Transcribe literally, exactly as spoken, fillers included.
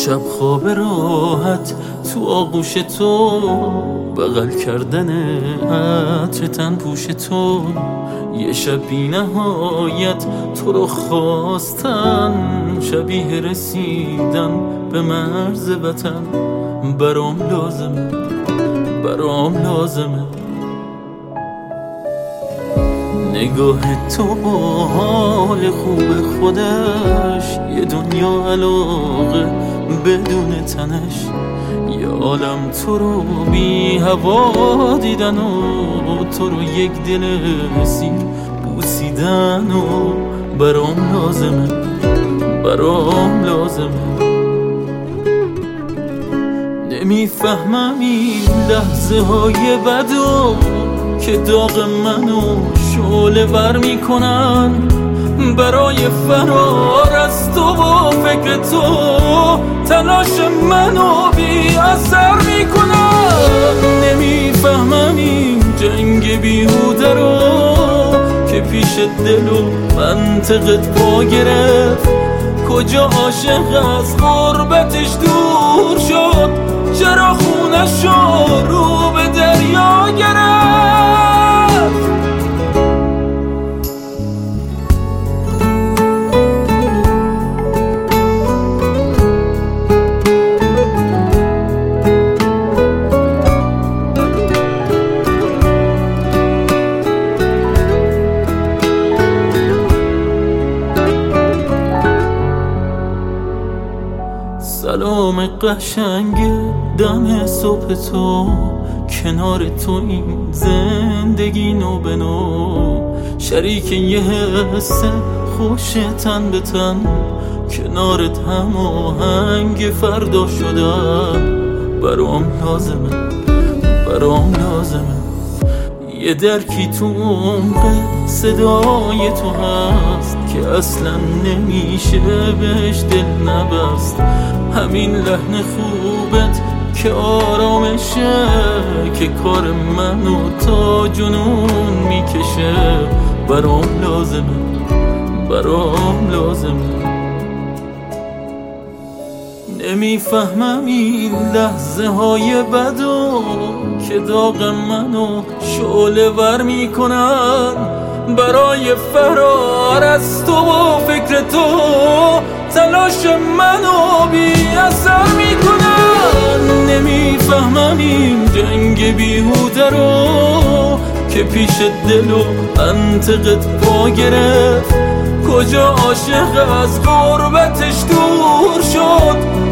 شب خواب راحت تو آغوش تو، بغل کردن عطر تن پوش تو، یه شب بی نهایت تو رو خواستن، شبیه رسیدن به مرز وطن. برام لازمه، برام لازمه نگاه تو با حال خوب خودش، یه دنیا علاقه بدون تنش، یه عالم تو رو بی هوا دیدن و تو رو یک دل سیر بوسیدن. و برام لازمه، برام لازمه نمیفهمم این لحظه های بدو که داغ منو شعله ور میکنن، برای فرار از تو و فکر تو تلاش منو بی اثر میکنن. نمیفهمم این جنگ بیهوده رو که پیش دل و منطقت پا گرفت، کجا عاشق از غربتش دور شد، چرا خونشو رو به دریا گرفت. سلام قشنگ دم صبح تو، کنار تو این زندگی نو به نو، شریک یه حس خوش تن به تن، کنارت هم آهنگ فردا شدن. برام لازمه، برام لازمه یه درکی تو عمق صدای تو هست که اصلا نمیشه بهش دل نبست، همین لحن خوبت که آرامشه، که کار منو تا جنون میکشه. برام لازمه، برام لازمه نمیفهمم این لحظه های بدو که داغ منو شعله ور میکنن، برای فرار از تو و فکر تو تلاش منو بی اثر میکنن. نمیفهمم این جنگ بیهوده رو که پیش دل و منطقت پا گرفت، کجا عاشق از غربتش دور شد،